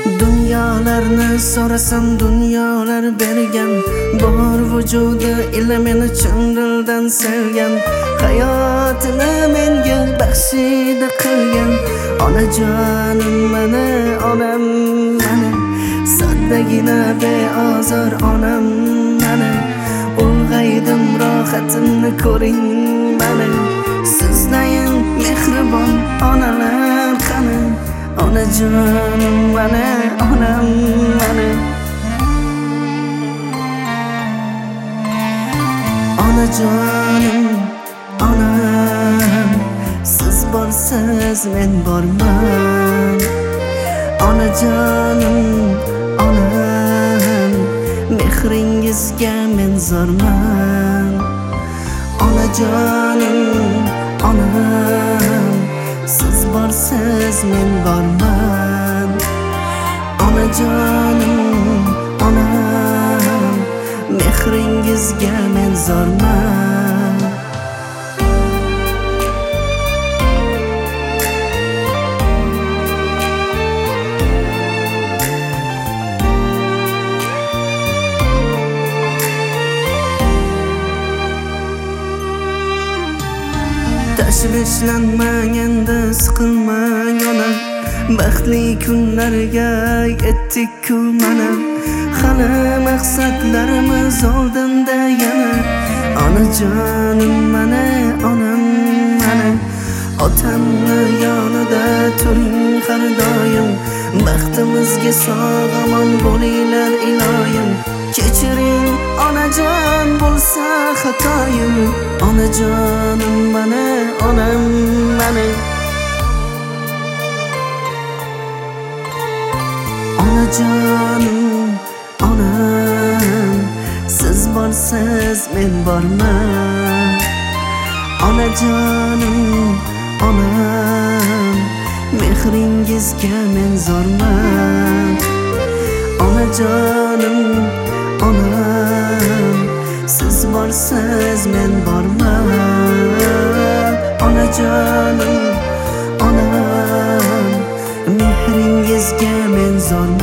Dunyolarni so'rasam dunyolar bergan, bor vujudi ila meni chin dildan sevgan, hayotini menga baxshida qilgan onajonim mana, onam mana, soddagina beozor onam mana, ulg'aydim rohatimni ko'ring mana, sizdayin mehribon onalar qani, onajonim mana, onam mana. Onajonim, onam, siz borsiz men borman. Onajonim, onam, mehringizga men zorman. Onajonim, onam, siz borsiz men borman. Onajonim, onam, mehringizga men zorman. Tashvishlanmang endi, siqilmang onam, baxtli kunlarga yetdik-ku mana, hali maqsadlarimiz oldinda yana. Onajonim mana, onam mana, otamni yonida turing har doim, baxtimizga sog'-omon bo'linglar iloyim. Kechiring onajon bo'lsa xatoyim, onajonim mana, onam mana. Onajonim, onam, siz borsiz men borman. Onajonim, onam, mehringizga men zorman. Onajonim, onam, siz borsiz men borman. Onajonim, onam, mehringizga men zorman.